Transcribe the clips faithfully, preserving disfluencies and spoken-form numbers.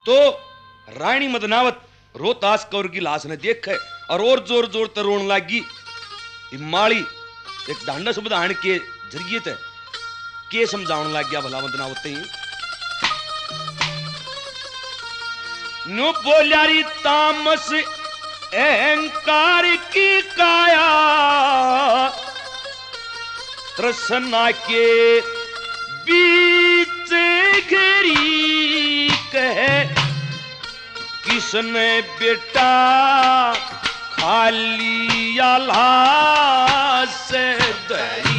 तो रानी मदनावत रोहतास कौर की लाश ने देख है और और जोर जोर तर रोन लागी। माली एक ढांडस बधान के जरिए ते के समझाने लग गया भला मदनावत ही नु बोल्यारी तामस अहंकार की काया तृष्णा के बीच घेरी कहे किसने बेटा खाली आला से दरी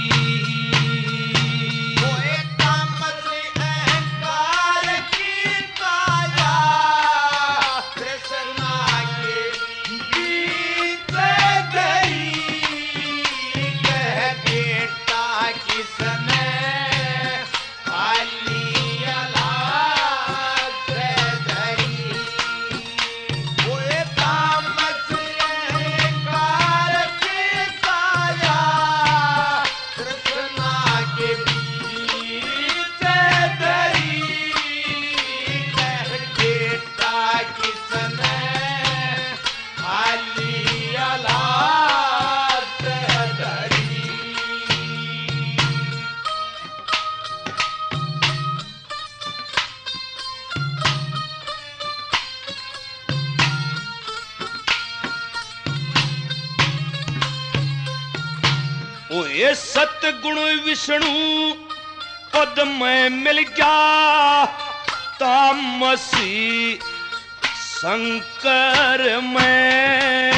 सतगुण विष्णु पद में मिल गया तामसी शंकर में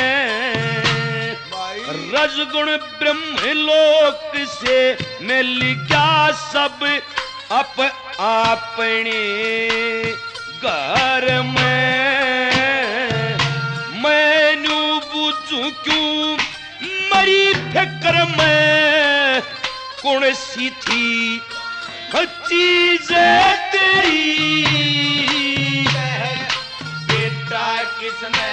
रजगुण ब्रह्मलोक से मिल गया सब अप अपने घर में मैनू बुझू क्यों मरी फिक्र में कौन सी थी चीज तेरी बेटा किसने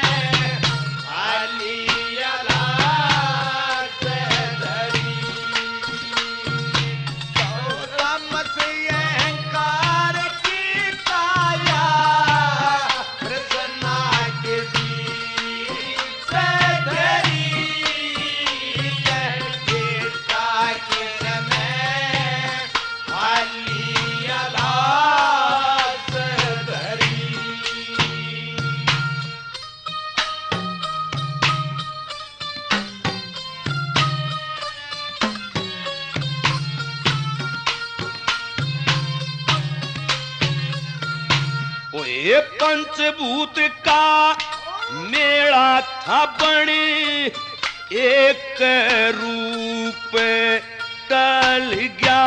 पंचभूत का मेला था बने एक रूप टल गया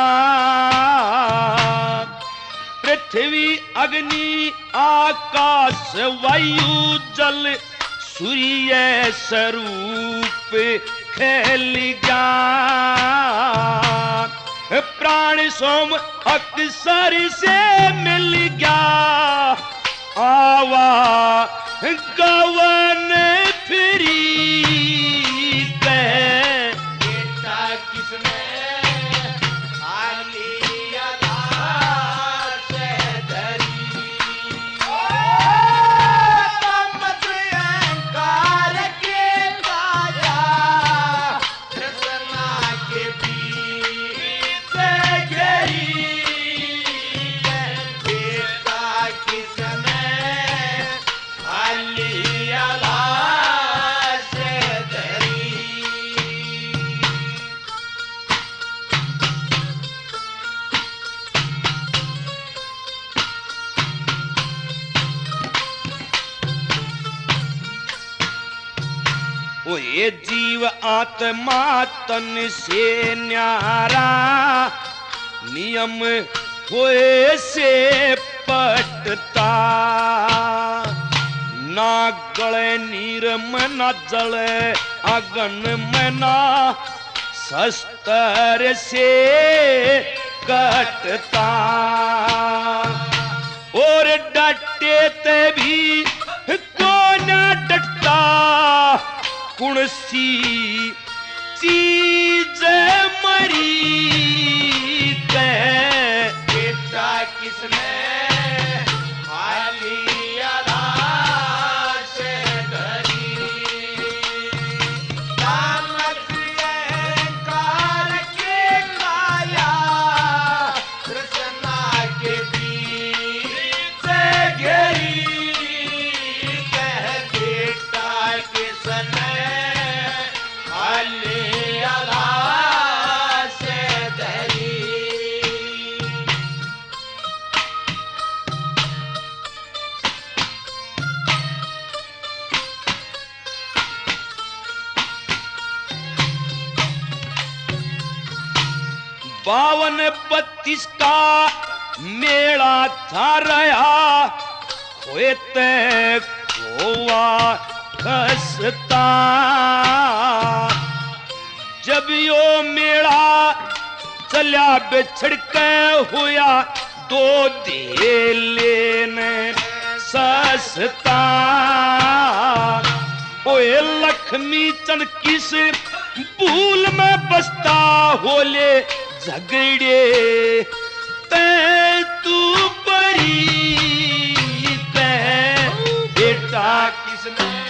पृथ्वी अग्नि आकाश वायु जल सूर्य स्वरूप खेल गया प्राण सोम अक्सर से मिल गया आवा गवन फिरी कह बेटा किसने ये जीव आत्मा तन से न्यारा नियम होए से पटता ना गले नीर में ना जले अगन में ना शस्त्र से कटता और डटे ते भी तो न डटता कौन सी चीज मरी कह बेटा किसने हाल बावन बत्तीस का मेला था रहा हुए ते गोवा खसता। जब यो मेला चलिया बिछड़ के हुआ दो धेले ने सस्ता। ओए लक्ष्मी चंद किस भूल में बसता होले झगड़े ते तू बड़ी ते बेटा किसने